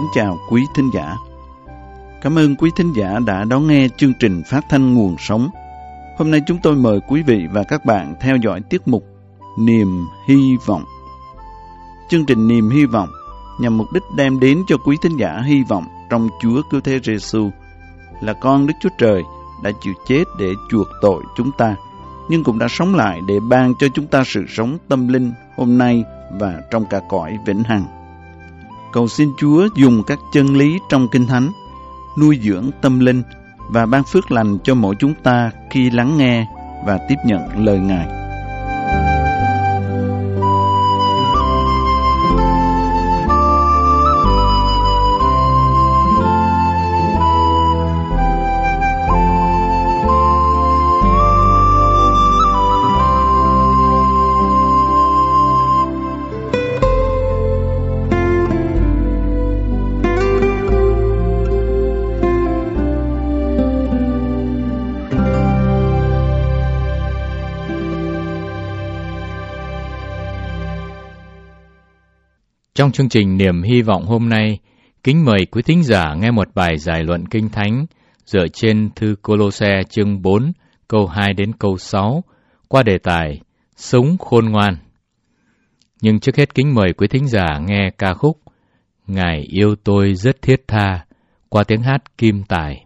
chào quý thính giả. Cảm ơn quý thính giả đã đón nghe chương trình phát thanh Nguồn Sống. Hôm nay chúng tôi mời quý vị và các bạn theo dõi tiết mục Niềm Hy Vọng. Chương trình Niềm Hy Vọng nhằm mục đích đem đến cho quý thính giả hy vọng trong Chúa Cứu Thế Giêsu là con Đức Chúa Trời đã chịu chết để chuộc tội chúng ta, nhưng cũng đã sống lại để ban cho chúng ta sự sống tâm linh hôm nay và trong cả cõi vĩnh hằng. Cầu xin Chúa dùng các chân lý trong Kinh Thánh nuôi dưỡng tâm linh và ban phước lành cho mỗi chúng ta khi lắng nghe và tiếp nhận lời Ngài. Trong chương trình Niềm Hy Vọng hôm nay, kính mời quý thính giả nghe một bài giải luận Kinh Thánh dựa trên thư Cô-lô-se chương 4, câu 2 đến câu 6, qua đề tài Sống khôn ngoan. Nhưng trước hết kính mời quý thính giả nghe ca khúc Ngài yêu tôi rất thiết tha qua tiếng hát Kim Tài.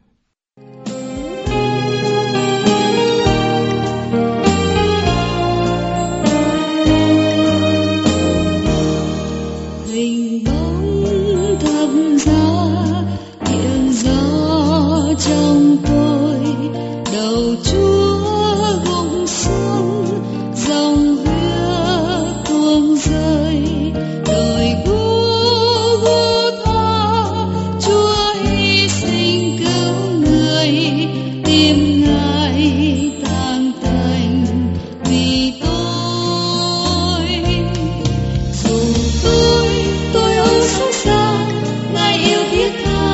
Trong tôi đầu Chúa gục xuống, dòng huyết tuôn rơi, đời Gô-gô-tha, Chúa hy sinh cứu người, tìm Ngài tang tành vì tôi. Dù tôi âu xót xa, Ngài yêu thiết tha.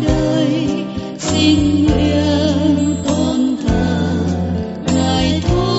Xin nguyện tôn thờ Ngài thôi.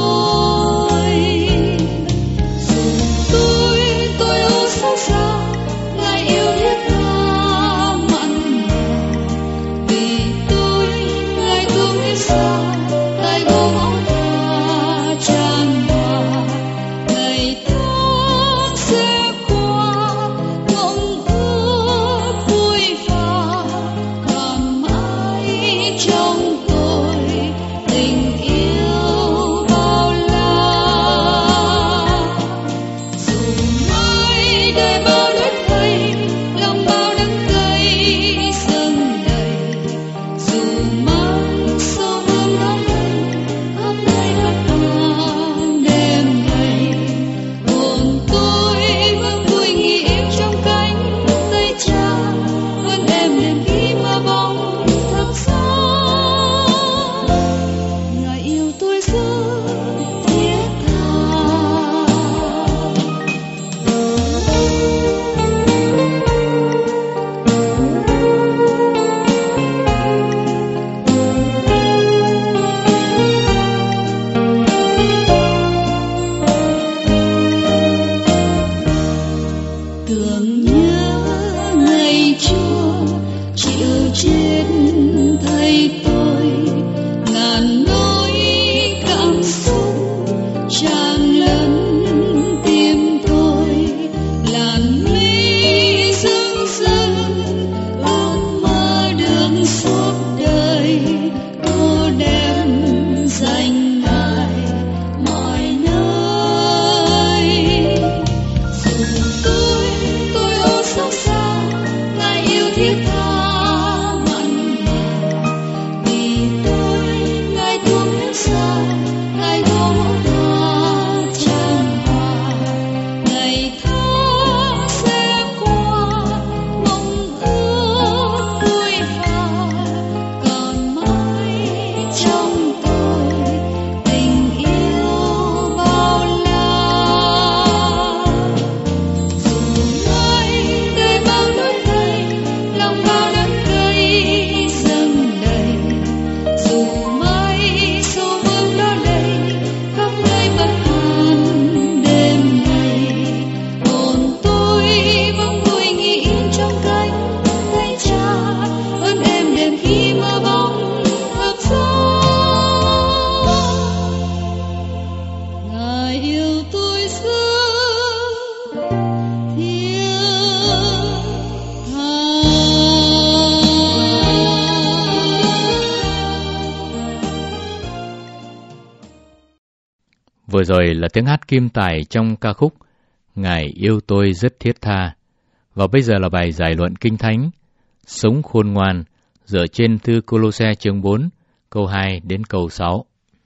Vừa rồi là tiếng hát kim tài trong ca khúc Ngài yêu tôi rất thiết tha. Và bây giờ là bài giải luận Kinh Thánh Sống khôn ngoan dựa trên thư Cô-lô-se chương 4 câu 2 đến câu 6.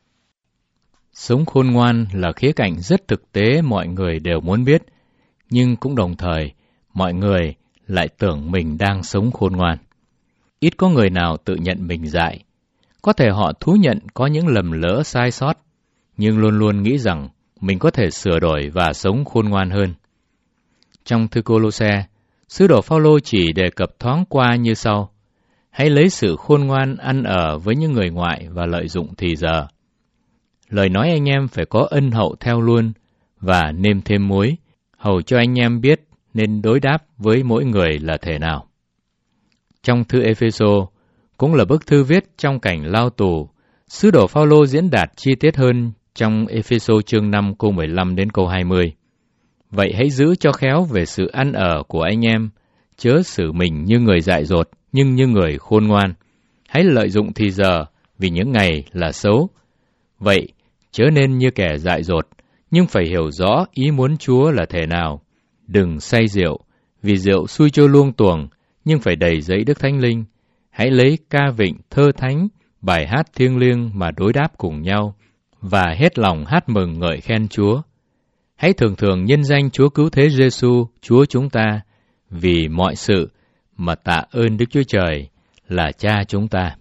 Sống khôn ngoan là khía cạnh rất thực tế mọi người đều muốn biết, nhưng cũng đồng thời mọi người lại tưởng mình đang sống khôn ngoan. Ít có người nào tự nhận mình dại. Có thể họ thú nhận có những lầm lỡ sai sót, nhưng luôn luôn nghĩ rằng mình có thể sửa đổi và sống khôn ngoan hơn. Trong thư Cô-lô-se, sứ đồ Phao-lô chỉ đề cập thoáng qua như sau: hãy lấy sự khôn ngoan ăn ở với những người ngoại và lợi dụng thì giờ. Lời nói anh em phải có ân hậu theo luôn và nêm thêm muối, hầu cho anh em biết nên đối đáp với mỗi người là thể nào. Trong thư Ê-phê-sô, cũng là bức thư viết trong cảnh lao tù, sứ đồ Phao-lô diễn đạt chi tiết hơn trong Ê-phê-sô chương 5 câu 15 đến câu 20. Vậy hãy giữ cho khéo về sự ăn ở của anh em, chớ xử mình như người dại dột, nhưng như người khôn ngoan. Hãy lợi dụng thì giờ, vì những ngày là xấu. Vậy, chớ nên như kẻ dại dột, nhưng phải hiểu rõ ý muốn Chúa là thể nào. Đừng say rượu, vì rượu xui trôi luông tuồng, nhưng phải đầy dẫy Đức Thánh Linh. Hãy lấy ca vịnh, thơ thánh, bài hát thiêng liêng mà đối đáp cùng nhau, và hết lòng hát mừng ngợi khen Chúa. Hãy thường thường nhân danh Chúa Cứu Thế Giê-xu, Chúa chúng ta, vì mọi sự mà tạ ơn Đức Chúa Trời là Cha chúng ta.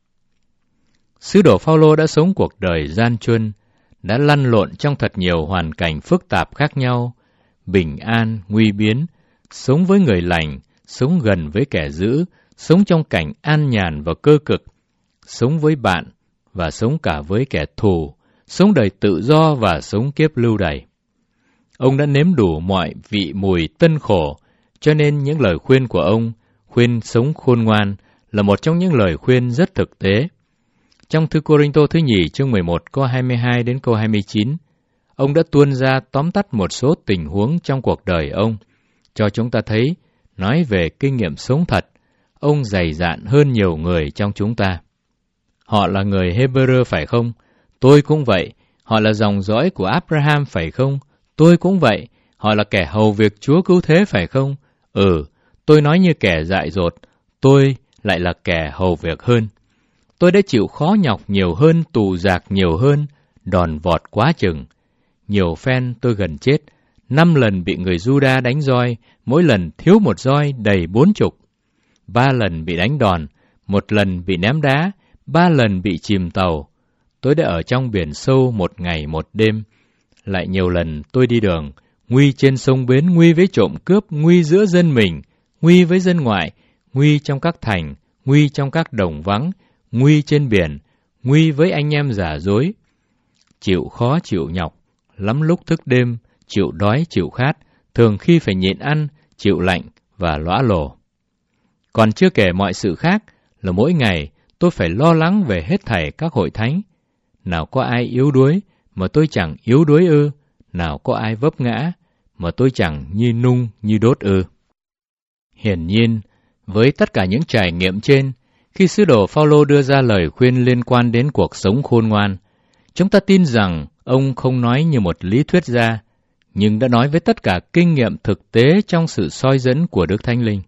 Sứ đồ Phao-lô đã sống cuộc đời gian truân, đã lăn lộn trong thật nhiều hoàn cảnh phức tạp khác nhau, bình an, nguy biến, sống với người lành, sống gần với kẻ dữ, sống trong cảnh an nhàn và cơ cực, sống với bạn và sống cả với kẻ thù, sống đời tự do và sống kiếp lưu đày. Ông đã nếm đủ mọi vị mùi tân khổ, cho nên những lời khuyên của ông, khuyên sống khôn ngoan, là một trong những lời khuyên rất thực tế. Trong thư Cô-rinh-tô thứ nhì chương 11 câu 22 đến câu 29, ông đã tuôn ra tóm tắt một số tình huống trong cuộc đời ông, cho chúng ta thấy, nói về kinh nghiệm sống thật, ông dày dạn hơn nhiều người trong chúng ta. Họ là người Hê-bơ-rơ phải không? Tôi cũng vậy. Họ là dòng dõi của Abraham phải không? Tôi cũng vậy. Họ là kẻ hầu việc Chúa Cứu Thế phải không? Tôi nói như kẻ dại dột, tôi lại là kẻ hầu việc hơn. Tôi đã chịu khó nhọc nhiều hơn, tù dạc nhiều hơn, đòn vọt quá chừng. Nhiều phen tôi gần chết, 5 lần bị người Giu-đa đánh roi, mỗi lần thiếu một roi đầy 40. 3 lần bị đánh đòn, 1 lần bị ném đá, 3 lần bị chìm tàu. Tôi đã ở trong biển sâu 1 ngày 1 đêm. Lại nhiều lần tôi đi đường, nguy trên sông bến, nguy với trộm cướp, nguy giữa dân mình, nguy với dân ngoại, nguy trong các thành, nguy trong các đồng vắng, nguy trên biển, nguy với anh em giả dối. Chịu khó chịu nhọc, lắm lúc thức đêm, chịu đói chịu khát, thường khi phải nhịn ăn, chịu lạnh và lõa lồ. Còn chưa kể mọi sự khác là mỗi ngày tôi phải lo lắng về hết thảy các hội thánh. Nào có ai yếu đuối mà tôi chẳng yếu đuối ư? Nào có ai vấp ngã mà tôi chẳng như nung như đốt ư? Hiển nhiên, với tất cả những trải nghiệm trên, khi sứ đồ Phao-lô đưa ra lời khuyên liên quan đến cuộc sống khôn ngoan, chúng ta tin rằng ông không nói như một lý thuyết gia, nhưng đã nói với tất cả kinh nghiệm thực tế trong sự soi dẫn của Đức Thánh Linh.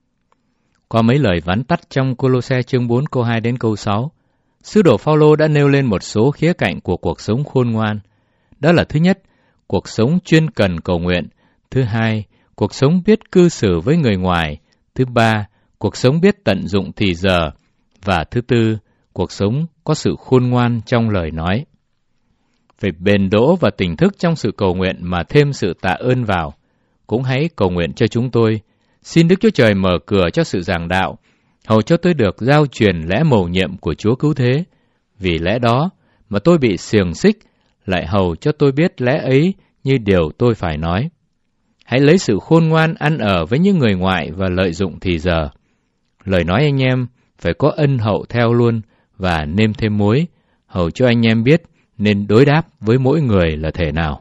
Qua mấy lời vắn tắt trong Cô-lô-se chương 4 câu 2 đến câu 6, sứ đồ Phao-lô đã nêu lên một số khía cạnh của cuộc sống khôn ngoan. Đó là thứ nhất, cuộc sống chuyên cần cầu nguyện. Thứ hai, cuộc sống biết cư xử với người ngoài. Thứ ba, cuộc sống biết tận dụng thì giờ. Và thứ tư, cuộc sống có sự khôn ngoan trong lời nói. Phải bền đỗ và tỉnh thức trong sự cầu nguyện mà thêm sự tạ ơn vào. Cũng hãy cầu nguyện cho chúng tôi. Xin Đức Chúa Trời mở cửa cho sự giảng đạo, hầu cho tôi được giao truyền lẽ mầu nhiệm của Chúa Cứu Thế. Vì lẽ đó mà tôi bị xiềng xích, lại hầu cho tôi biết lẽ ấy như điều tôi phải nói. Hãy lấy sự khôn ngoan ăn ở với những người ngoại và lợi dụng thì giờ. Lời nói anh em phải có ân hậu theo luôn và nêm thêm muối, hầu cho anh em biết nên đối đáp với mỗi người là thể nào.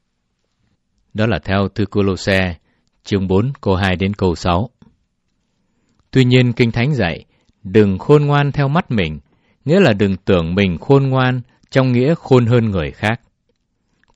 Đó là theo thư Cô-lô-se chương 4 câu 2 đến câu 6. Tuy nhiên Kinh Thánh dạy, đừng khôn ngoan theo mắt mình, nghĩa là đừng tưởng mình khôn ngoan trong nghĩa khôn hơn người khác.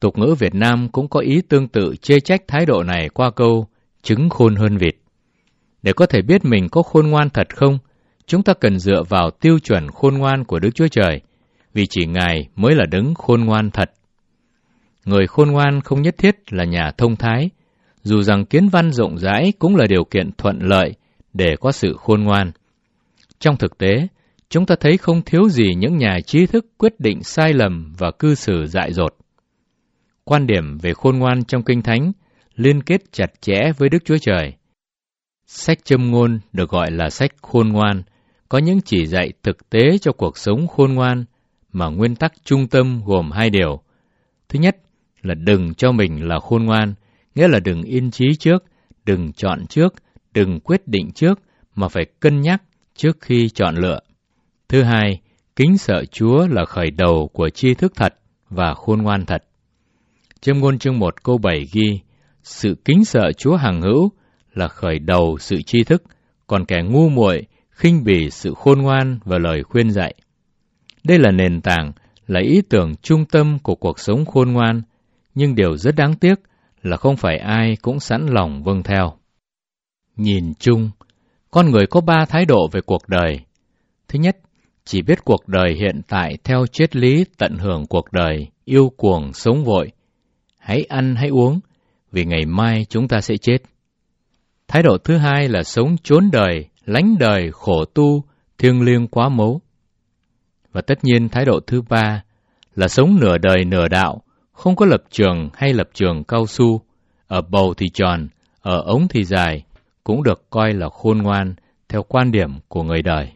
Tục ngữ Việt Nam cũng có ý tương tự chê trách thái độ này qua câu trứng khôn hơn vịt. Để có thể biết mình có khôn ngoan thật không, chúng ta cần dựa vào tiêu chuẩn khôn ngoan của Đức Chúa Trời, vì chỉ Ngài mới là đấng khôn ngoan thật. Người khôn ngoan không nhất thiết là nhà thông thái, dù rằng kiến văn rộng rãi cũng là điều kiện thuận lợi để có sự khôn ngoan. Trong thực tế, chúng ta thấy không thiếu gì những nhà trí thức quyết định sai lầm và cư xử dại dột. Quan điểm về khôn ngoan trong Kinh Thánh liên kết chặt chẽ với Đức Chúa Trời. Sách Châm Ngôn được gọi là sách khôn ngoan, có những chỉ dạy thực tế cho cuộc sống khôn ngoan, mà nguyên tắc trung tâm gồm 2 điều. Thứ nhất là đừng cho mình là khôn ngoan, nghĩa là đừng yên chí trước, đừng chọn trước, đừng quyết định trước, mà phải cân nhắc trước khi chọn lựa. Thứ hai, kính sợ Chúa là khởi đầu của tri thức thật và khôn ngoan thật. Châm Ngôn chương 1 câu 7 ghi, sự kính sợ Chúa hằng hữu là khởi đầu sự tri thức, còn kẻ ngu muội khinh bỉ sự khôn ngoan và lời khuyên dạy. Đây là nền tảng, là ý tưởng trung tâm của cuộc sống khôn ngoan, nhưng điều rất đáng tiếc là không phải ai cũng sẵn lòng vâng theo. Nhìn chung, con người có 3 thái độ về cuộc đời. Thứ nhất, chỉ biết cuộc đời hiện tại theo triết lý tận hưởng cuộc đời, yêu cuồng, sống vội. Hãy ăn, hãy uống, vì ngày mai chúng ta sẽ chết. Thái độ thứ hai là sống trốn đời, lánh đời, khổ tu, thiêng liêng quá mấu. Và tất nhiên thái độ thứ ba là sống nửa đời nửa đạo, không có lập trường hay lập trường cao su, ở bầu thì tròn, ở ống thì dài, cũng được coi là khôn ngoan theo quan điểm của người đời.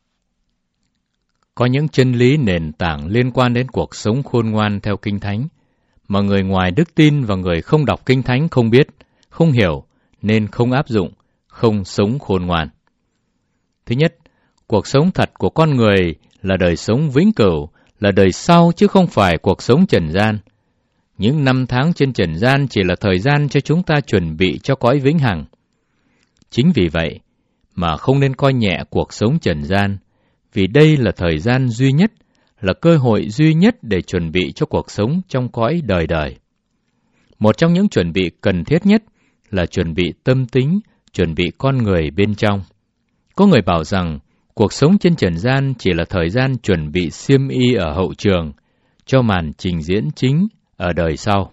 Có những chân lý nền tảng liên quan đến cuộc sống khôn ngoan theo Kinh Thánh, mà người ngoài đức tin và người không đọc Kinh Thánh không biết, không hiểu, nên không áp dụng, không sống khôn ngoan. Thứ nhất, cuộc sống thật của con người là đời sống vĩnh cửu, là đời sau chứ không phải cuộc sống trần gian. Những 5 tháng trên trần gian chỉ là thời gian cho chúng ta chuẩn bị cho cõi vĩnh hằng. Chính vì vậy mà không nên coi nhẹ cuộc sống trần gian, vì đây là thời gian duy nhất, là cơ hội duy nhất để chuẩn bị cho cuộc sống trong cõi đời đời. Một trong những chuẩn bị cần thiết nhất là chuẩn bị tâm tính, chuẩn bị con người bên trong. Có người bảo rằng cuộc sống trên trần gian chỉ là thời gian chuẩn bị xiêm y ở hậu trường, cho màn trình diễn chính ở đời sau.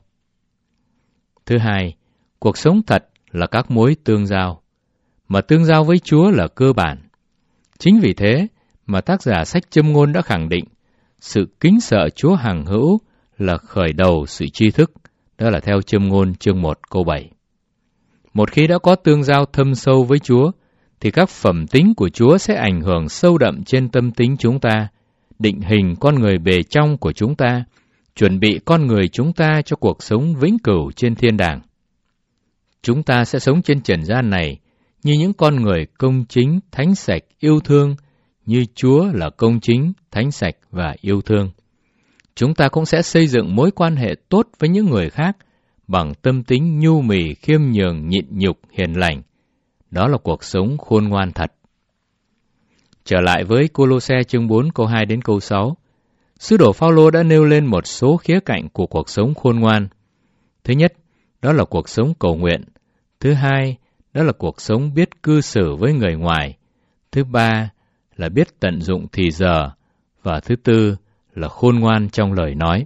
Thứ hai, cuộc sống thật là các mối tương giao, mà tương giao với Chúa là cơ bản. Chính vì thế mà tác giả sách Châm Ngôn đã khẳng định, sự kính sợ Chúa hằng hữu là khởi đầu sự tri thức, đó là theo Châm Ngôn chương 1 câu 7. Một khi đã có tương giao thâm sâu với Chúa, thì các phẩm tính của Chúa sẽ ảnh hưởng sâu đậm trên tâm tính chúng ta, định hình con người bề trong của chúng ta, chuẩn bị con người chúng ta cho cuộc sống vĩnh cửu trên thiên đàng. Chúng ta sẽ sống trên trần gian này như những con người công chính, thánh sạch, yêu thương, như Chúa là công chính, thánh sạch và yêu thương. Chúng ta cũng sẽ xây dựng mối quan hệ tốt với những người khác bằng tâm tính nhu mì, khiêm nhường, nhịn nhục, hiền lành. Đó là cuộc sống khôn ngoan thật. Trở lại với Cô-lô-se chương 4 câu 2 đến câu 6, sứ đồ Phao-lô đã nêu lên một số khía cạnh của cuộc sống khôn ngoan. Thứ nhất, đó là cuộc sống cầu nguyện. Thứ hai, đó là cuộc sống biết cư xử với người ngoài. Thứ ba là biết tận dụng thì giờ. Và thứ tư là khôn ngoan trong lời nói.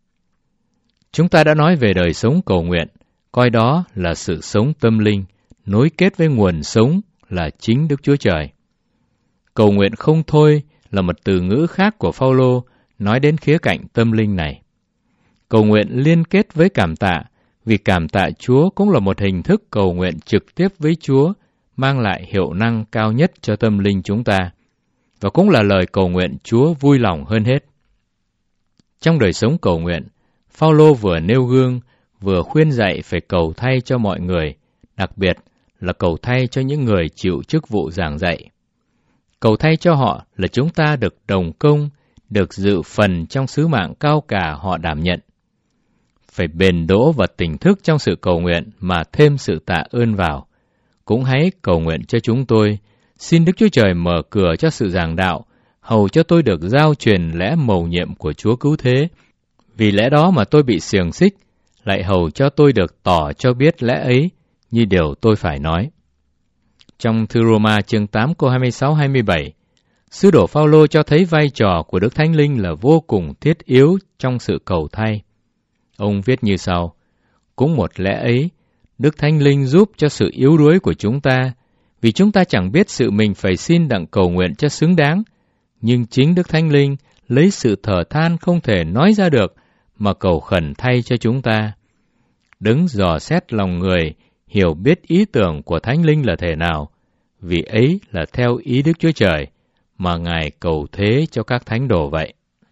Chúng ta đã nói về đời sống cầu nguyện, coi đó là sự sống tâm linh, nối kết với nguồn sống là chính Đức Chúa Trời. Cầu nguyện không thôi là một từ ngữ khác của Phao-lô nói đến khía cạnh tâm linh này. Cầu nguyện liên kết với cảm tạ, vì cảm tạ Chúa cũng là một hình thức cầu nguyện trực tiếp với Chúa, mang lại hiệu năng cao nhất cho tâm linh chúng ta, và cũng là lời cầu nguyện Chúa vui lòng hơn hết. Trong đời sống cầu nguyện, Phao-lô vừa nêu gương, vừa khuyên dạy phải cầu thay cho mọi người, đặc biệt là cầu thay cho những người chịu chức vụ giảng dạy. Cầu thay cho họ là chúng ta được đồng công, được dự phần trong sứ mạng cao cả họ đảm nhận. Phải bền đỗ và tỉnh thức trong sự cầu nguyện mà thêm sự tạ ơn vào. Cũng hãy cầu nguyện cho chúng tôi, xin Đức Chúa Trời mở cửa cho sự giảng đạo, hầu cho tôi được giao truyền lẽ mầu nhiệm của Chúa cứu thế, Vì lẽ đó mà tôi bị xiềng xích, lại hầu cho tôi được tỏ cho biết lẽ ấy như điều tôi phải nói. Trong thư Roma chương 8 câu 26-27, sứ đồ Phao-lô cho thấy vai trò của Đức Thánh Linh là vô cùng thiết yếu trong sự cầu thay. Ông viết như sau: cũng một lẽ ấy, Đức Thánh Linh giúp cho sự yếu đuối của chúng ta, vì chúng ta chẳng biết sự mình phải xin đặng cầu nguyện cho xứng đáng, nhưng chính Đức Thánh Linh lấy sự thở than không thể nói ra được mà cầu khẩn thay cho chúng ta. Đấng dò xét lòng người, hiểu biết ý tưởng của Thánh Linh là thể nào, vì ấy là theo ý Đức Chúa Trời mà Ngài cầu thế cho các thánh đồ vậy.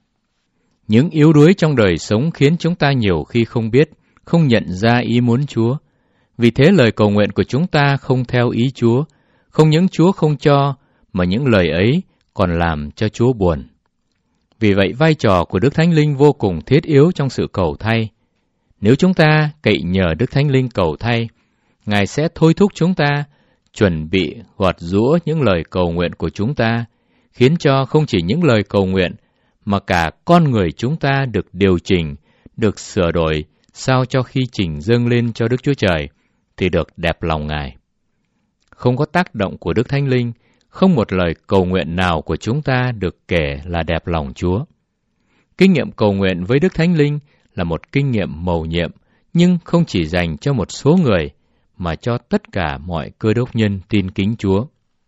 Những yếu đuối trong đời sống khiến chúng ta nhiều khi không biết, không nhận ra ý muốn Chúa. Vì thế lời cầu nguyện của chúng ta không theo ý Chúa, không những Chúa không cho, mà những lời ấy còn làm cho Chúa buồn. Vì vậy vai trò của Đức Thánh Linh vô cùng thiết yếu trong sự cầu thay. Nếu chúng ta cậy nhờ Đức Thánh Linh cầu thay, Ngài sẽ thôi thúc chúng ta chuẩn bị gọt giũa những lời cầu nguyện của chúng ta, khiến cho không chỉ những lời cầu nguyện, mà cả con người chúng ta được điều chỉnh, được sửa đổi, sao cho khi trình dâng lên cho Đức Chúa Trời, thì được đẹp lòng Ngài. Không có tác động của Đức Thánh Linh, không một lời cầu nguyện nào của chúng ta được kể là đẹp lòng Chúa. Kinh nghiệm cầu nguyện với Đức Thánh Linh là một kinh nghiệm mầu nhiệm, nhưng không chỉ dành cho một số người, mà cho tất cả mọi cơ đốc nhân tin kính Chúa.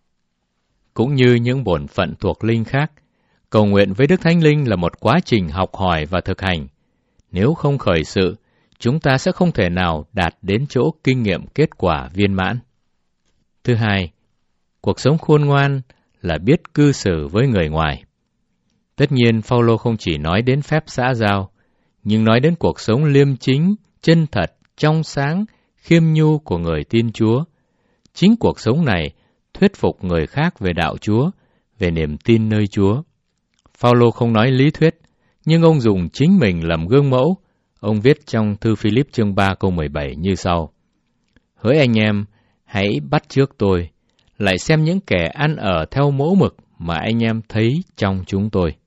Cũng như những bổn phận thuộc linh khác, cầu nguyện với Đức Thánh Linh là một quá trình học hỏi và thực hành. Nếu không khởi sự, chúng ta sẽ không thể nào đạt đến chỗ kinh nghiệm kết quả viên mãn. Thứ hai, cuộc sống khôn ngoan là biết cư xử với người ngoài. Tất nhiên, Phao-lô không chỉ nói đến phép xã giao, nhưng nói đến cuộc sống liêm chính, chân thật, trong sáng, khiêm nhu của người tin Chúa. Chính cuộc sống này thuyết phục người khác về đạo Chúa, về niềm tin nơi Chúa. Phao-lô không nói lý thuyết, nhưng ông dùng chính mình làm gương mẫu. Ông viết trong thư Philip chương 3 câu 17 như sau: hỡi anh em, hãy bắt chước tôi, lại xem những kẻ ăn ở theo mẫu mực mà anh em thấy trong chúng tôi.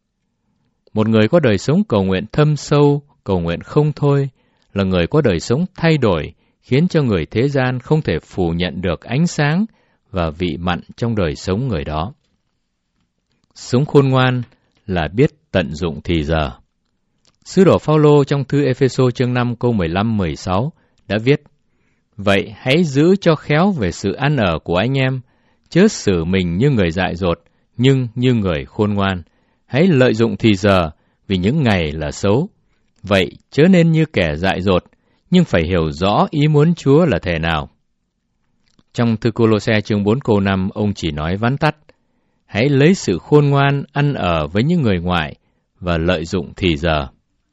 Một người có đời sống cầu nguyện thâm sâu, cầu nguyện không thôi, là người có đời sống thay đổi, khiến cho người thế gian không thể phủ nhận được ánh sáng và vị mặn trong đời sống người đó. Sống khôn ngoan là biết tận dụng thì giờ. Sứ đồ Phao-lô trong thư Ê-phê-sô chương 5 câu 15-16 đã viết: vậy hãy giữ cho khéo về sự ăn ở của anh em, chớ xử mình như người dại dột, nhưng như người khôn ngoan. Hãy lợi dụng thì giờ, vì những ngày là xấu. Vậy chớ nên như kẻ dại dột, nhưng phải hiểu rõ ý muốn Chúa là thể nào. Trong thư Cô-lô-se chương 4 câu 5, ông chỉ nói vắn tắt: hãy lấy sự khôn ngoan ăn ở với những người ngoại và lợi dụng thì giờ.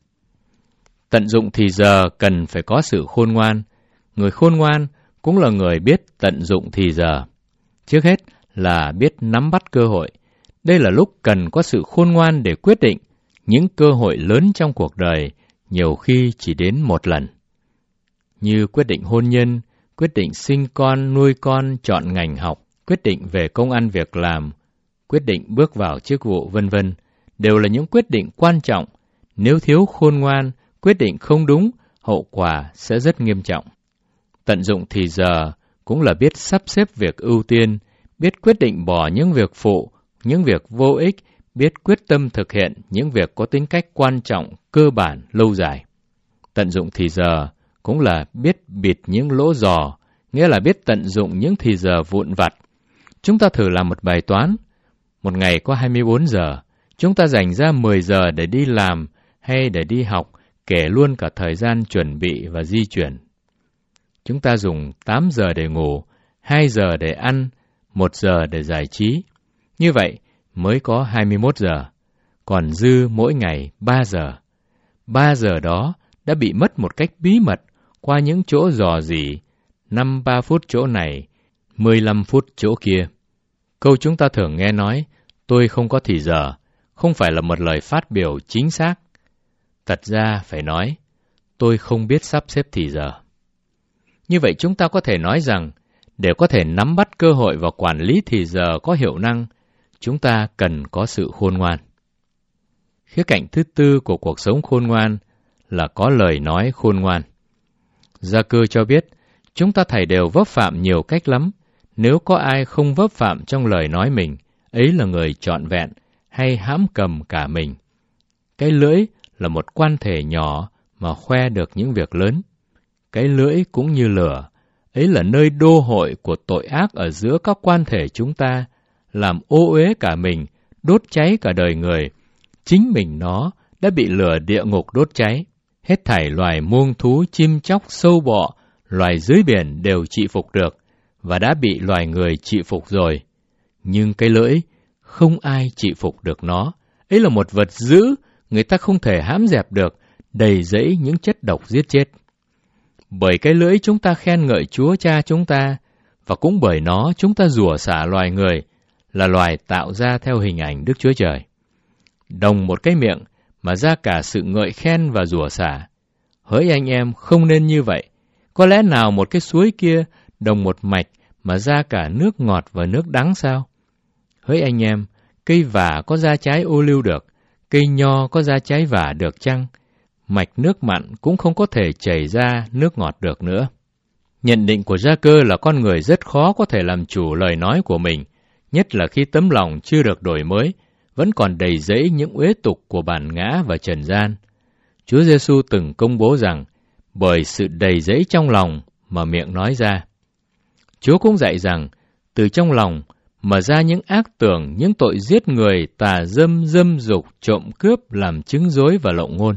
Tận dụng thì giờ cần phải có sự khôn ngoan. Người khôn ngoan cũng là người biết tận dụng thì giờ. Trước hết là biết nắm bắt cơ hội. Đây là lúc cần có sự khôn ngoan để quyết định. Những cơ hội lớn trong cuộc đời nhiều khi chỉ đến một lần. Như quyết định hôn nhân, quyết định sinh con, nuôi con, chọn ngành học, quyết định về công ăn việc làm, quyết định bước vào chức vụ v.v. đều là những quyết định quan trọng. Nếu thiếu khôn ngoan, quyết định không đúng, hậu quả sẽ rất nghiêm trọng. Tận dụng thì giờ cũng là biết sắp xếp việc ưu tiên, biết quyết định bỏ những việc phụ, những việc vô ích, biết quyết tâm thực hiện những việc có tính cách quan trọng, cơ bản, lâu dài. Tận dụng thì giờ cũng là biết bịt những lỗ giò, nghĩa là biết tận dụng những thì giờ vụn vặt. Chúng ta thử làm một bài toán. Một ngày có 24 giờ, chúng ta dành ra 10 giờ để đi làm hay để đi học, kể luôn cả thời gian chuẩn bị và di chuyển. Chúng ta dùng 8 giờ để ngủ, 2 giờ để ăn, 1 giờ để giải trí. Như vậy mới có 21 giờ, còn dư mỗi ngày 3 giờ. 3 giờ đó đã bị mất một cách bí mật qua những chỗ rò rỉ, 5-3 phút chỗ này, 15 phút chỗ kia. Câu chúng ta thường nghe nói, tôi không có thì giờ, không phải là một lời phát biểu chính xác. Thật ra phải nói, tôi không biết sắp xếp thì giờ. Như vậy chúng ta có thể nói rằng, để có thể nắm bắt cơ hội và quản lý thì giờ có hiệu năng, chúng ta cần có sự khôn ngoan. Khía cạnh thứ tư của cuộc sống khôn ngoan là có lời nói khôn ngoan. Gia-cơ cho biết, chúng ta thảy đều vấp phạm nhiều cách lắm. Nếu có ai không vấp phạm trong lời nói mình, ấy là người trọn vẹn hay hãm cầm cả mình. Cái lưỡi là một quan thể nhỏ mà khoe được những việc lớn. Cái lưỡi cũng như lửa, ấy là nơi đô hội của tội ác ở giữa các quan thể chúng ta, làm ô uế cả mình, đốt cháy cả đời người. Chính mình nó đã bị lửa địa ngục đốt cháy. Hết thảy loài muông thú, chim chóc, sâu bọ, loài dưới biển đều trị phục được, và đã bị loài người trị phục rồi. Nhưng cái lưỡi, không ai trị phục được nó. Ấy là một vật dữ, người ta không thể hãm dẹp được, đầy dẫy những chất độc giết chết. Bởi cái lưỡi chúng ta khen ngợi Chúa Cha chúng ta, và cũng bởi nó chúng ta rủa xả loài người, là loài tạo ra theo hình ảnh Đức Chúa Trời. Đồng một cái miệng mà ra cả sự ngợi khen và rủa xả. Hỡi anh em, không nên như vậy. Có lẽ nào một cái suối kia đồng một mạch mà ra cả nước ngọt và nước đắng sao? Hỡi anh em, cây vả có ra trái ô liu được, cây nho có ra trái vả được chăng? Mạch nước mặn cũng không có thể chảy ra nước ngọt được nữa. Nhận định của Gia-cơ là con người rất khó có thể làm chủ lời nói của mình, nhất là khi tấm lòng chưa được đổi mới, vẫn còn đầy dẫy những uế tục của bản ngã và trần gian. Chúa Giêsu từng công bố rằng, bởi sự đầy dẫy trong lòng mà miệng nói ra. Chúa cũng dạy rằng, từ trong lòng mà ra những ác tưởng, những tội giết người, tà dâm, dâm dục, trộm cướp, làm chứng dối và lộng ngôn.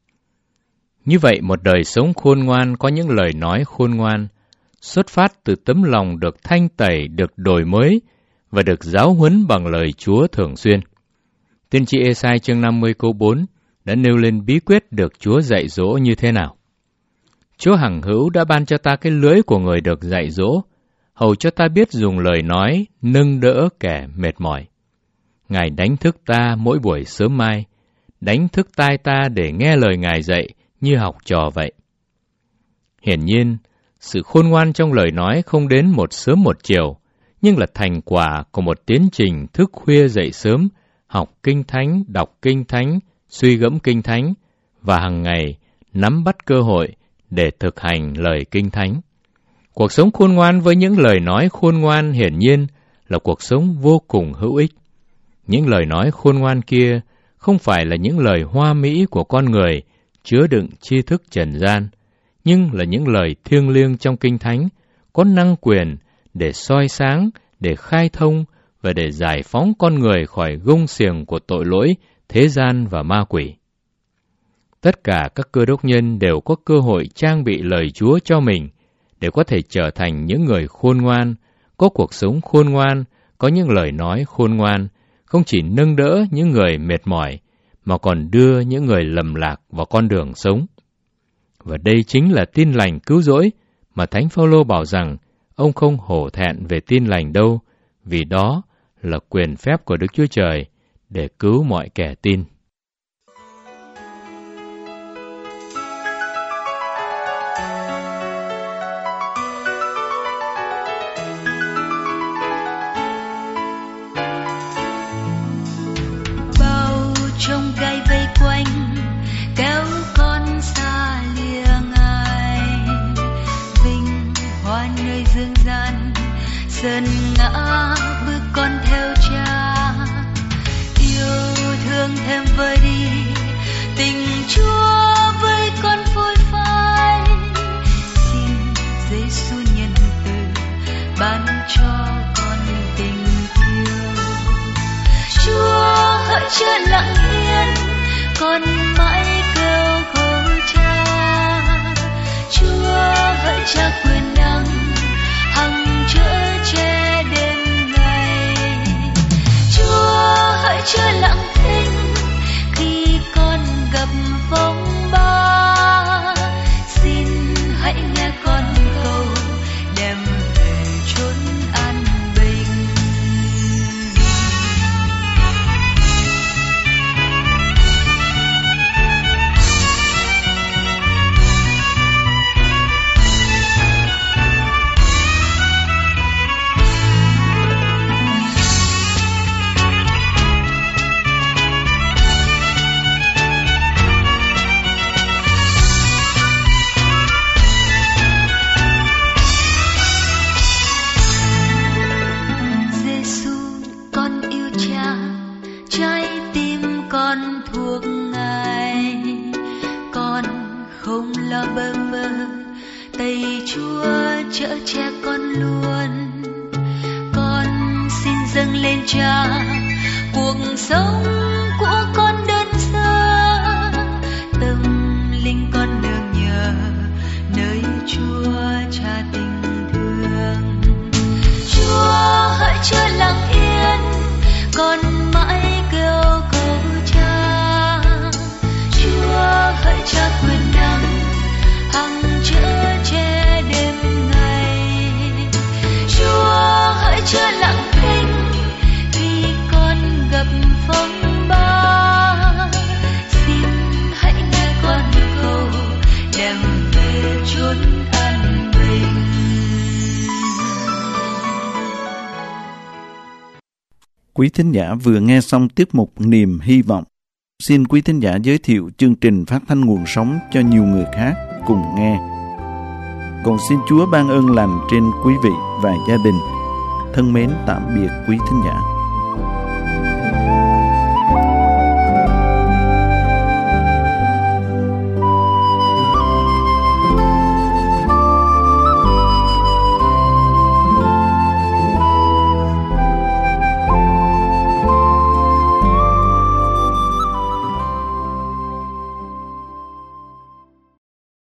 Như vậy, một đời sống khôn ngoan có những lời nói khôn ngoan, xuất phát từ tấm lòng được thanh tẩy, được đổi mới và được giáo huấn bằng lời Chúa thường xuyên. Tiên tri Ê-sai chương 50 câu 4 đã nêu lên bí quyết được Chúa dạy dỗ như thế nào. Chúa hằng hữu đã ban cho ta cái lưỡi của người được dạy dỗ, hầu cho ta biết dùng lời nói nâng đỡ kẻ mệt mỏi. Ngài đánh thức ta mỗi buổi sớm mai, đánh thức tai ta để nghe lời Ngài dạy như học trò vậy. Hiển nhiên, sự khôn ngoan trong lời nói không đến một sớm một chiều, nhưng là thành quả của một tiến trình thức khuya dậy sớm, học kinh thánh, đọc kinh thánh, suy gẫm kinh thánh, và hàng ngày nắm bắt cơ hội để thực hành lời kinh thánh. Cuộc sống khôn ngoan với những lời nói khôn ngoan hiển nhiên là cuộc sống vô cùng hữu ích. Những lời nói khôn ngoan kia không phải là những lời hoa mỹ của con người chứa đựng tri thức trần gian, nhưng là những lời thiêng liêng trong kinh thánh, có năng quyền để soi sáng, để khai thông và để giải phóng con người khỏi gông xiềng của tội lỗi, thế gian và ma quỷ. Tất cả các cơ đốc nhân đều có cơ hội trang bị lời Chúa cho mình để có thể trở thành những người khôn ngoan, có cuộc sống khôn ngoan, có những lời nói khôn ngoan, không chỉ nâng đỡ những người mệt mỏi, mà còn đưa những người lầm lạc vào con đường sống. Và đây chính là tin lành cứu rỗi mà Thánh Phao-lô bảo rằng ông không hổ thẹn về tin lành đâu, vì đó là quyền phép của Đức Chúa Trời để cứu mọi kẻ tin. Bao trong gai vây quanh kéo con xa lìa Ngài, vinh hoa nơi dương gian dần ngã bước con theo Cha, yêu thương thêm không lo bơ vơ, tay Chúa chở che con luôn. Con xin dâng lên Cha cuộc sống của con đơn sơ, tâm linh con nương nhờ nơi Chúa Cha tình thương. Chúa hỡi Chúa lặng yên, con mãi kêu cầu Cha. Chúa hỡi Cha quyền năng, hằng chở che đêm ngày. Chúa hỡi Chúa lặng thinh, khi con gặp phong ba. Xin hãy nghe con cầu, đem về chốn an bình. Quý thính giả vừa nghe xong tiết mục Niềm Hy Vọng. Xin quý thính giả giới thiệu chương trình phát thanh nguồn sống cho nhiều người khác cùng nghe. Còn xin Chúa ban ơn lành trên quý vị và gia đình. Thân mến tạm biệt quý thính giả.